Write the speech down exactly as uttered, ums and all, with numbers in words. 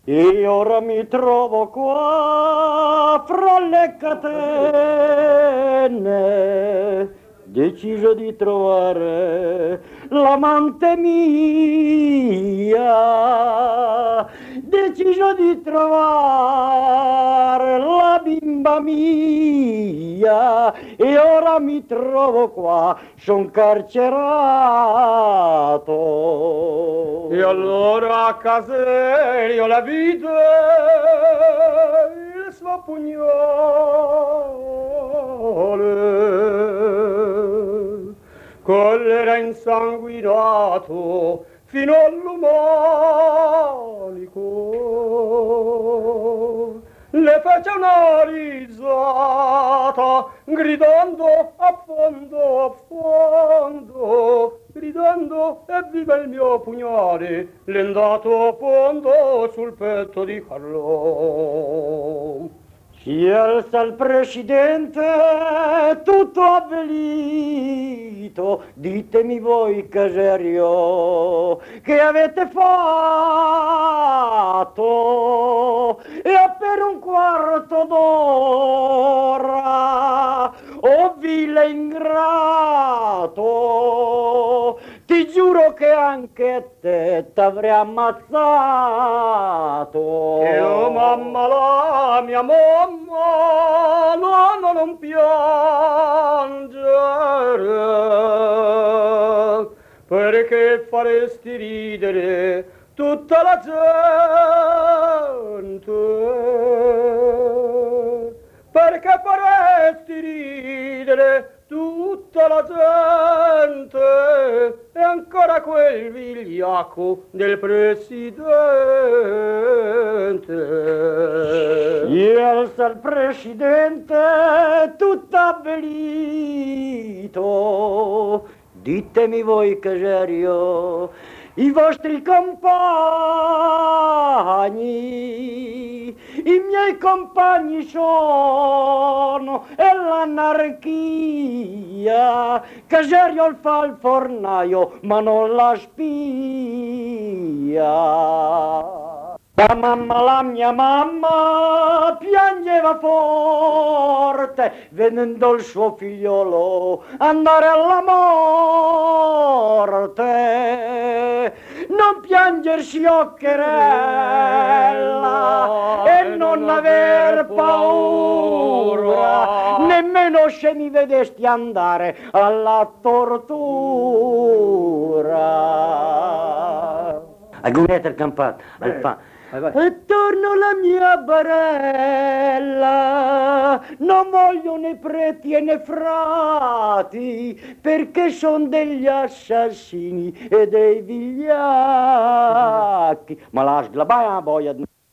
E ora mi trovo qua fra le catene, deciso di trovare l'amante mia, deciso di trovare la bimba mia, e ora mi trovo qua, son carcerato. E allora a Caserio la vide il suo pugnale, coll'era insanguinato fino all'umanico. Le fece una risata, gridando a fondo, a fondo, gridando evviva il mio pugnale, l'è andato a fondo sul petto di Carlo. Si alza il presidente tutto avvelito, ditemi voi Caserio che avete fatto, e per un quarto d'ora, oh vile ingrato, ti giuro che anche te t'avrei ammazzato. Io mamma, la mia mamma, no, no, non piangere, perché faresti ridere tutta la gente, perché faresti ridere tutta la gente, e ancora quel vigliacco del presidente. Si alza il presidente tutto avvelito, ditemi voi Caserio, i vostri compagni, i miei compagni sono e l'anarchia. Caserio fa il fornaio ma non la spia. La mamma, la mia mamma, piangeva forte, vedendo il suo figliolo andare alla morte. Non piangersi, occherella, e non aver paura, nemmeno se mi vedesti andare alla tortura. Agunetta il campato, al fa. Vai, vai. E torno la mia barella, non voglio né preti e né frati, perché son degli assassini e dei vigliacchi. Ma la sglabaia boia